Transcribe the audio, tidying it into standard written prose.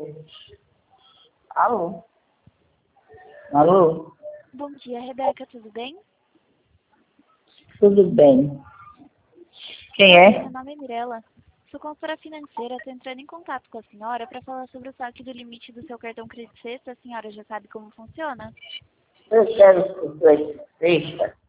Alô? Alô? Bom dia, Rebeca, tudo bem? Tudo bem. Quem é? Meu nome é Mirella. Sou consultora financeira, estou entrando em contato com a senhora para falar sobre o saque do limite do seu cartão Credit Sexta. A senhora já sabe como funciona? Eu quero que você sexta.